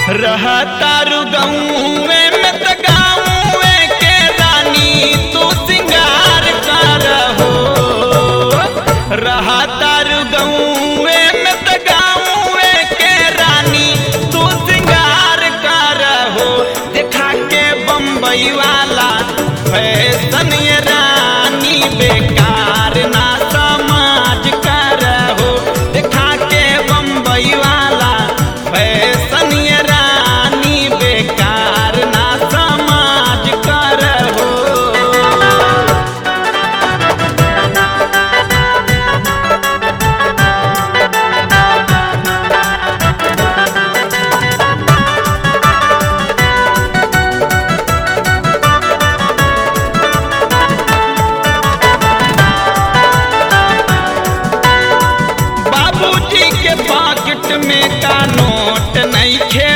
रहतारू गौवे में त गाँवे के रानी तू सिंगार करहो। रहतारू गौवे में त गाँवे के रानी तू सिंगार करहो। देखा के बम्बई वाला फैशन ये रानी बेकार ना समाज करहो। देखा के बम्बई वाला फैशन ये रानी बेकार ना समाज करहो। बाबूजी के पॉकेट में का नोट नहीं खे